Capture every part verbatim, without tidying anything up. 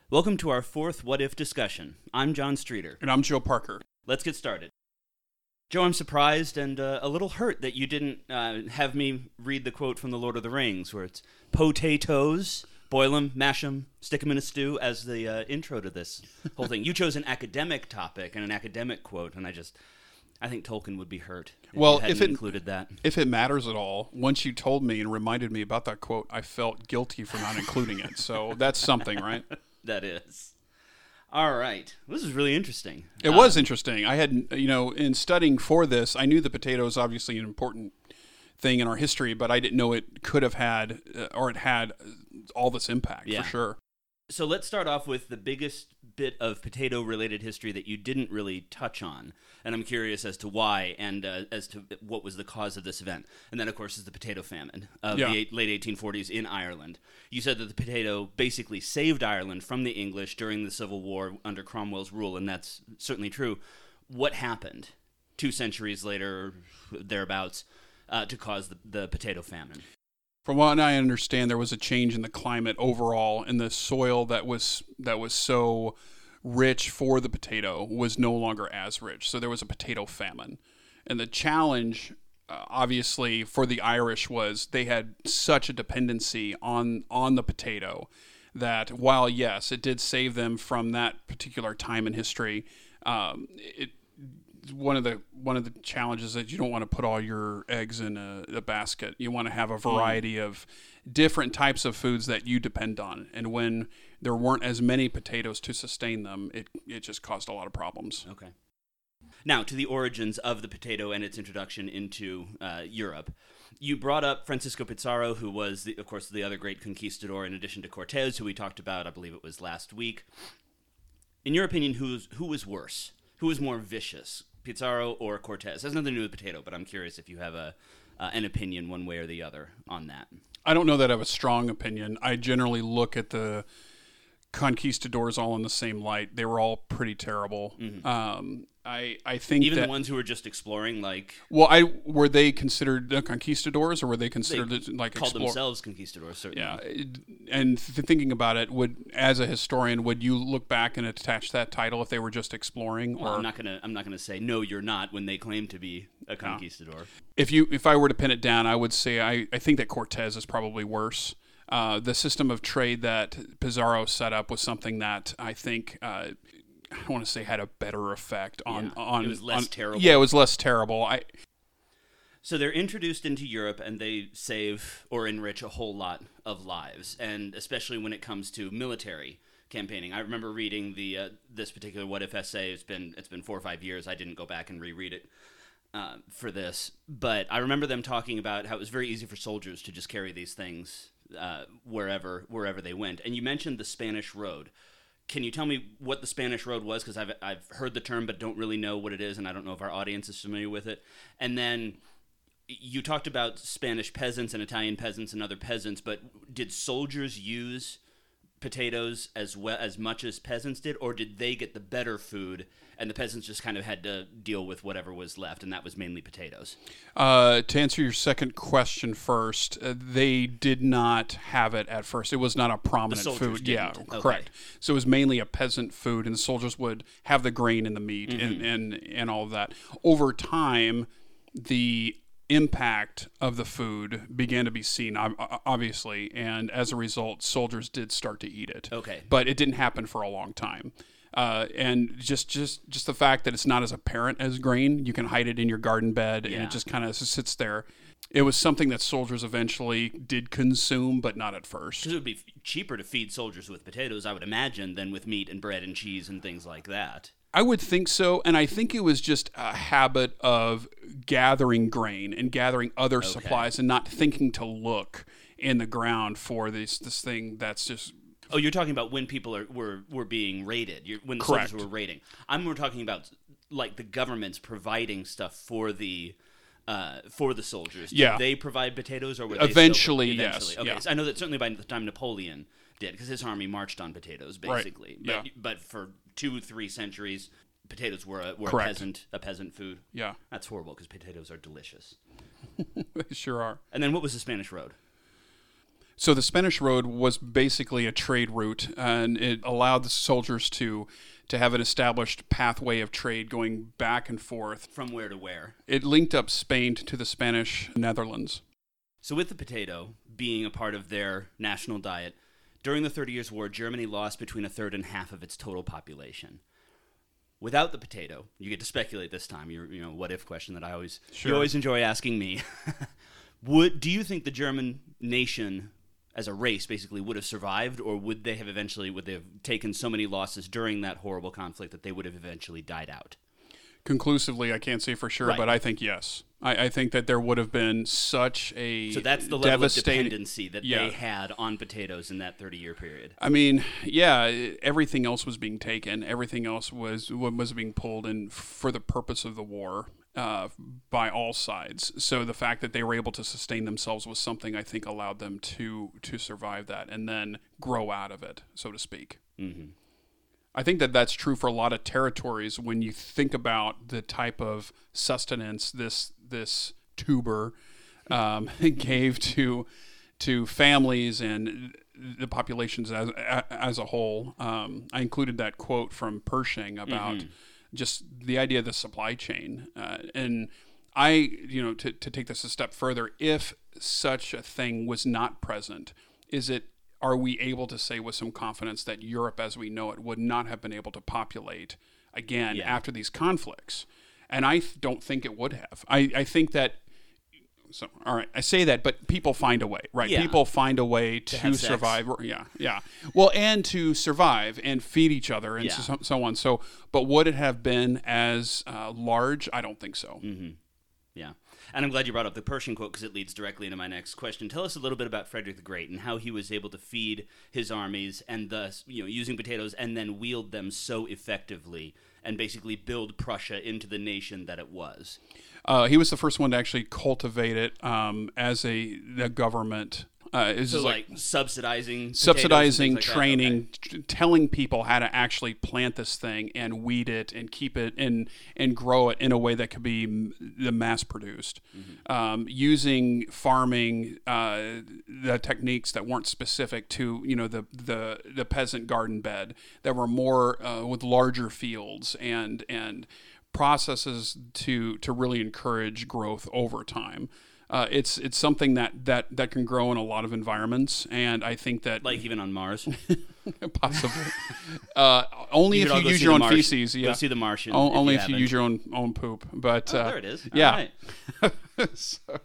Welcome to our fourth What If discussion. I'm John Streeter. And I'm Joe Parker. Let's get started. Joe, I'm surprised and uh, a little hurt that you didn't uh, have me read the quote from The Lord of the Rings, where it's potatoes, boil them, mash them, stick them in a stew, as the uh, intro to this whole thing. You chose an academic topic and an academic quote, and I just, I think Tolkien would be hurt if well, you hadn't if it included that. If it matters at all, once you told me and reminded me about that quote, I felt guilty for not including it. So that's something, right? That is. All right. This is really interesting. It uh, was interesting. I had, you know, in studying for this, I knew the potato is obviously an important thing in our history, but I didn't know it could have had, uh, or it had all this impact, yeah. for sure. So let's start off with the biggest bit of potato-related history that you didn't really touch on, and I'm curious as to why and uh, as to what was the cause of this event. And then, of course, is the potato famine of yeah. the eight, late eighteen forties in Ireland. You said that the potato basically saved Ireland from the English during the Civil War under Cromwell's rule, and that's certainly true. What happened two centuries later, thereabouts, uh, to cause the, the potato famine? From what I understand, there was a change in the climate overall, and the soil that was that was so rich for the potato was no longer as rich. So there was a potato famine. And the challenge, uh, obviously, for the Irish was they had such a dependency on, on the potato that while, yes, it did save them from that particular time in history, um, it one of the one of the challenges that you don't want to put all your eggs in a, a basket. You want to have a variety mm. of different types of foods that you depend on. And when there weren't as many potatoes to sustain them, it it just caused a lot of problems. Okay. Now, to the origins of the potato and its introduction into uh, Europe. You brought up Francisco Pizarro, who was, the, of course, the other great conquistador in addition to Cortez, who we talked about, I believe it was last week. In your opinion, who's, who was worse? Who was more vicious? Pizarro or Cortez? It has nothing to do with potato, but I'm curious if you have a uh, an opinion one way or the other on that. I don't know that I have a strong opinion. I generally look at the conquistadors all in the same light. They were all pretty terrible. Mm-hmm. Um, I I think even that, the ones who were just exploring, like well, I were they considered the conquistadors or were they considered they like called explore- themselves conquistadors? Certainly. Yeah, and th- thinking about it, would as a historian, would you look back and attach that title if they were just exploring? Well, or I'm not gonna I'm not gonna say no, you're not when they claim to be a conquistador. No. If you if I were to pin it down, I would say I, I think that Cortez is probably worse. Uh, the system of trade that Pizarro set up was something that I think uh, I don't want to say had a better effect on yeah, on it was less on, terrible. Yeah, it was less terrible. I So they're introduced into Europe and they save or enrich a whole lot of lives, and especially when it comes to military campaigning. I remember reading the uh, this particular What If essay. It's been it's been four or five years. I didn't go back and reread it uh, for this, but I remember them talking about how it was very easy for soldiers to just carry these things uh, wherever wherever they went. And you mentioned the Spanish Road. Can you tell me what the Spanish Road was? Because I've I've heard the term, but don't really know what it is, and I don't know if our audience is familiar with it. And then you talked about Spanish peasants and Italian peasants and other peasants, but did soldiers use potatoes as well as much as peasants did, or did they get the better food and the peasants just kind of had to deal with whatever was left, and that was mainly potatoes? Uh, to answer your second question first, uh, they did not have it at first. It was not a prominent the soldiers food. Didn't. Yeah, okay. Correct. So it was mainly a peasant food, and the soldiers would have the grain and the meat mm-hmm. and, and, and all of that. Over time, the impact of the food began to be seen, obviously, and as a result, soldiers did start to eat it. Okay. But it didn't happen for a long time. Uh, and just, just just the fact that it's not as apparent as grain, you can hide it in your garden bed, yeah. and it just kind of sits there. It was something that soldiers eventually did consume, but not at first. Because it would be cheaper to feed soldiers with potatoes, I would imagine, than with meat and bread and cheese and things like that. I would think so, and I think it was just a habit of gathering grain and gathering other okay. supplies and not thinking to look in the ground for this this thing that's just... Oh, you're talking about when people are were, were being raided, you're, when the Correct. soldiers were raiding. I'm more talking about like the government's providing stuff for the uh, for the soldiers. Did yeah. they provide potatoes, or were they eventually? Still, eventually, yes. Okay, yeah. so I know that certainly by the time Napoleon did, because his army marched on potatoes basically. Right. Yeah. But, but for two, three centuries, potatoes were a, were a Correct. peasant a peasant food. Yeah, that's horrible because potatoes are delicious. They sure are. And then what was the Spanish Road? So the Spanish Road was basically a trade route, and it allowed the soldiers to to have an established pathway of trade going back and forth. From where to where? It linked up Spain to the Spanish Netherlands. So with the potato being a part of their national diet, during the Thirty Years' War, Germany lost between a third and half of its total population. Without the potato, you get to speculate this time. Your, you know, what if question that I always Sure. you always enjoy asking me. Would do you think the German nation, as a race, basically would have survived, or would they have eventually would they have taken so many losses during that horrible conflict that they would have eventually died out? Conclusively, I can't say for sure, Right. but I think yes. I, I think that there would have been such a So that's the level of devastating dependency that Yeah. they had on potatoes in that thirty-year period. I mean, yeah, everything else was being taken. Everything else was was being pulled in for the purpose of the war uh, by all sides. So the fact that they were able to sustain themselves was something I think allowed them to to survive that and then grow out of it, so to speak. Mm-hmm. I think that that's true for a lot of territories when you think about the type of sustenance this this tuber um, gave to to families and the populations as as a whole. Um, I included that quote from Pershing about Mm-hmm. just the idea of the supply chain, uh, and I, you know, to to take this a step further, if such a thing was not present, is it are we able to say with some confidence that Europe as we know it would not have been able to populate again Yeah. after these conflicts? And I th- don't think it would have. I, I think that, so, all right, I say that, but people find a way, right? Yeah. People find a way to, have sex. survive. Yeah, yeah. Well, and to survive and feed each other and Yeah. so, so on. So, but would it have been as uh, large? I don't think so. Mm-hmm. Yeah. And I'm glad you brought up the Pershing quote because it leads directly into my next question. Tell us a little bit about Frederick the Great and how he was able to feed his armies and thus, you know, using potatoes and then wield them so effectively and basically build Prussia into the nation that it was. Uh, he was the first one to actually cultivate it um, as a the government. Uh, is So, like, like, subsidizing potatoes subsidizing and things like that? training, t- telling people how to actually plant this thing and weed it and keep it and and grow it in a way that could be m- the mass produced, Mm-hmm. um, using farming uh, the techniques that weren't specific to you know the the the peasant garden bed, that were more uh, with larger fields and and processes to to really encourage growth over time. Uh, it's it's something that, that, that can grow in a lot of environments, and I think that Like even on Mars? possibly uh, only You if could all you go use see your the own Martian. feces. Go Yeah, see The Martian. O- if only you if you haven't. use your own own poop. But Oh, uh, there it is. All yeah. right. So-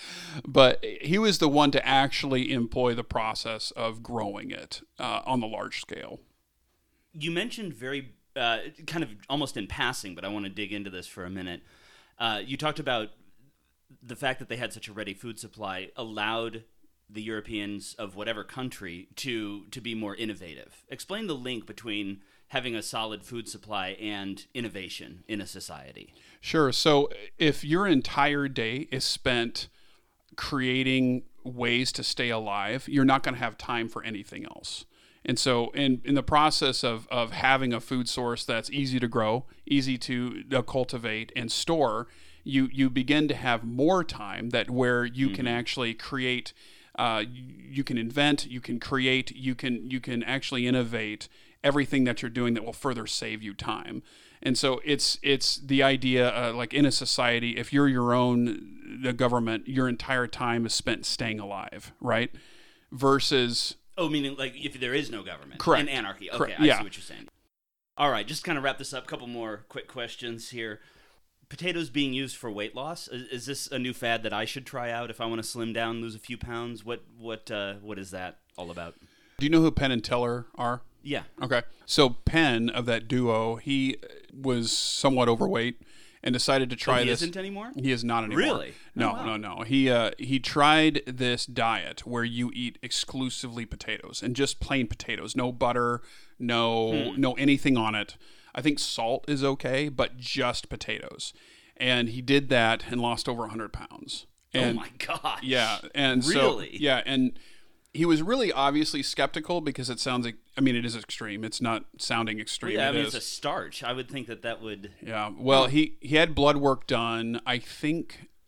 but he was the one to actually employ the process of growing it uh, on the large scale. You mentioned very uh, kind of almost in passing, but I want to dig into this for a minute. Uh, you talked about the fact that they had such a ready food supply allowed the Europeans of whatever country to to be more innovative. Explain the link between having a solid food supply and innovation in a society. Sure. So if your entire day is spent creating ways to stay alive, you're not going to have time for anything else. And so in, in the process of, of having a food source that's easy to grow, easy to uh, cultivate and store, you, you begin to have more time that where you mm-hmm. can actually create, uh, you can invent, you can create, you can you can actually innovate everything that you're doing that will further save you time. And so it's it's the idea, uh, like in a society, if you're your own, the government, your entire time is spent staying alive, right? Versus... Oh, meaning like if there is no government. Correct. And anarchy. Okay, Correct. I Yeah. see what you're saying. All right, just kind of wrap this up. A couple more quick questions here. Potatoes being used for weight loss. Is, is this a new fad that I should try out if I want to slim down, lose a few pounds? What what uh, what is that all about? Do you know who Penn and Teller are? Yeah. Okay. So Penn, of that duo, he was somewhat overweight and decided to try Oh, he this. isn't anymore? He is not anymore. Really? No, Oh, wow. no, no. He uh, he tried this diet where you eat exclusively potatoes and just plain potatoes, no butter, no Hmm. no anything on it. I think salt is okay, but just potatoes. And he did that and lost over one hundred pounds. And oh my gosh. yeah, and Really? so yeah, and he was really obviously skeptical because it sounds like, I mean, it is extreme. It's not sounding extreme. Yeah, I It mean, is. it's a starch. I would think that that would... Yeah. Well, he, he had blood work done. I think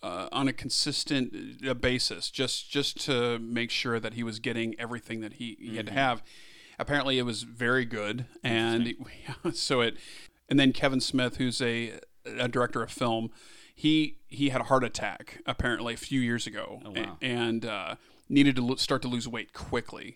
uh, on a consistent uh, basis, just just to make sure that he was getting everything that he, he mm-hmm. had to have. Apparently, it was very good, and so it. And then Kevin Smith, who's a, a director of film, he he had a heart attack apparently a few years ago, oh, wow. and uh, needed to lo- start to lose weight quickly,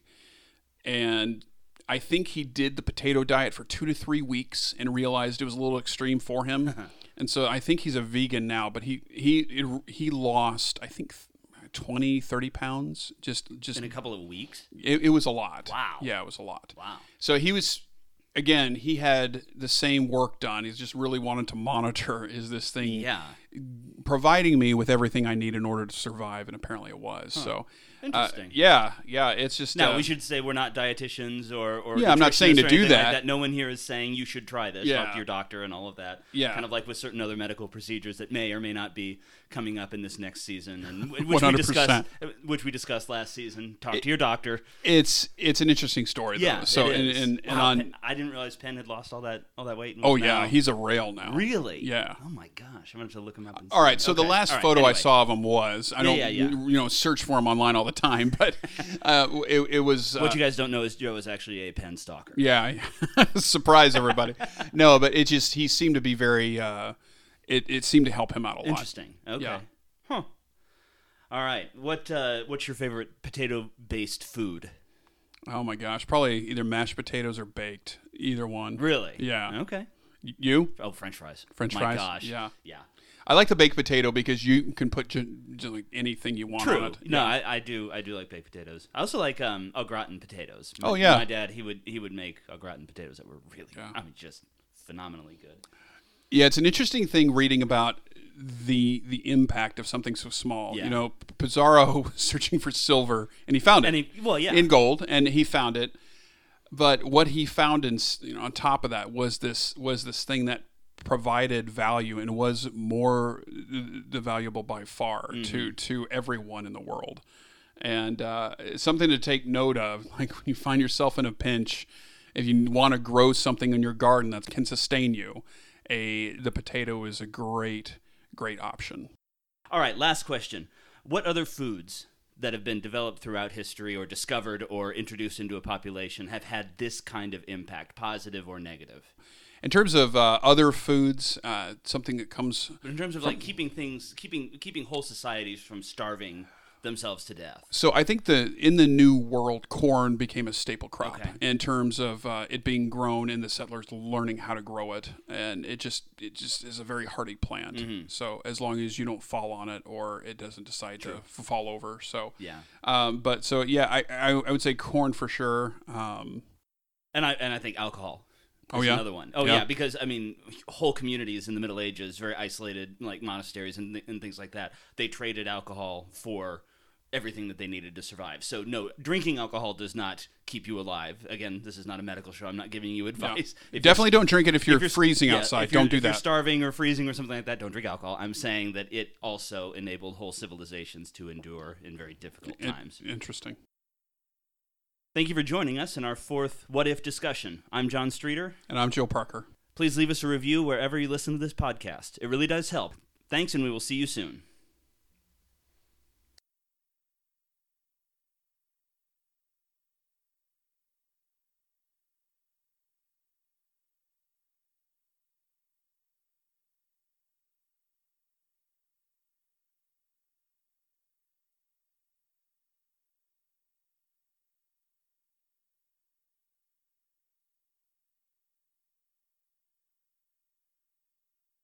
and I think he did the potato diet for two to three weeks and realized it was a little extreme for him. And so I think he's a vegan now, but he, he, it, he lost, I think twenty, thirty pounds just, just in a couple of weeks. It, it was a lot. Wow. Yeah, it was a lot. Wow. So he was, again, he had the same work done. He's just really wanted to monitor, is this thing yeah. providing me with everything I need in order to survive? And apparently it was. Huh. So interesting. Uh, yeah, yeah. It's just now uh, we should say we're not dietitians or, or yeah. I'm not saying to do that. that. Like that. No one here is saying you should try this. Yeah. Talk to your doctor and all of that. Yeah. Kind of like with certain other medical procedures that may or may not be coming up in this next season, and which one hundred percent. we discussed, which we discussed last season. Talk it, to your doctor. It's it's an interesting story. Though. Yeah. So it and, is. and, and wow, on, Penn, I didn't realize Penn had lost all that all that weight. Oh yeah, now. he's a rail now. Really? Yeah. Oh my gosh, I'm gonna have to look him up. And all right. So okay. the last right, photo anyway. I saw of him was I yeah, don't yeah, yeah. you know search for him online all the time, but uh, it, it was. Uh, what you guys don't know is Joe is actually a Penn stalker. Yeah. Surprise everybody. No, but it just he seemed to be very. Uh, it it seemed to help him out a lot. Interesting. Okay. Yeah. Huh. All right. What uh, what's your favorite potato-based food? Oh my gosh, probably either mashed potatoes or baked. Either one. Really? Yeah. Okay. Y- you? Oh, French fries. French my fries. gosh. Yeah. Yeah. I like the baked potato because you can put ju- ju- like anything you want True. on it. No, Yeah. I, I do. I do like baked potatoes. I also like um, au gratin potatoes. My, Oh, yeah. My dad he would he would make au gratin potatoes that were really Yeah. I mean just phenomenally good. Yeah, it's an interesting thing reading about the the impact of something so small. Yeah. You know, Pizarro was searching for silver and he found it. And he, well, yeah. In gold, and he found it. But what he found in you know, on top of that was this was this thing that provided value and was more the valuable by far mm-hmm. to to everyone in the world. And uh, it's something to take note of. Like when you find yourself in a pinch, if you want to grow something in your garden that can sustain you, a the potato is a great great option. All right, last question. What other foods that have been developed throughout history or discovered or introduced into a population have had this kind of impact, positive or negative? In terms of uh, other foods, uh, something that comes... But in terms of from, like keeping things, keeping keeping whole societies from starving themselves to death. So I think the in the New World, corn became a staple crop okay. in terms of uh, it being grown and the settlers learning how to grow it, and it just it just is a very hardy plant. Mm-hmm. So as long as you don't fall on it or it doesn't decide True. to f- fall over, so yeah. Um, but so yeah, I, I I would say corn for sure. Um, and I and I think alcohol. Oh yeah, another one. Oh yeah. yeah, because I mean, whole communities in the Middle Ages, very isolated, like monasteries and, th- and things like that. They traded alcohol for everything that they needed to survive. So no, drinking alcohol does not keep you alive. Again, this is not a medical show. I'm not giving you advice. No. Definitely don't drink it if you're, if you're freezing yeah, outside. If you're, don't do if that. If you're starving or freezing or something like that, don't drink alcohol. I'm saying that it also enabled whole civilizations to endure in very difficult times. It, interesting. Thank you for joining us in our fourth What If discussion. I'm John Streeter. And I'm Joe Parker. Please leave us a review wherever you listen to this podcast. It really does help. Thanks, and we will see you soon.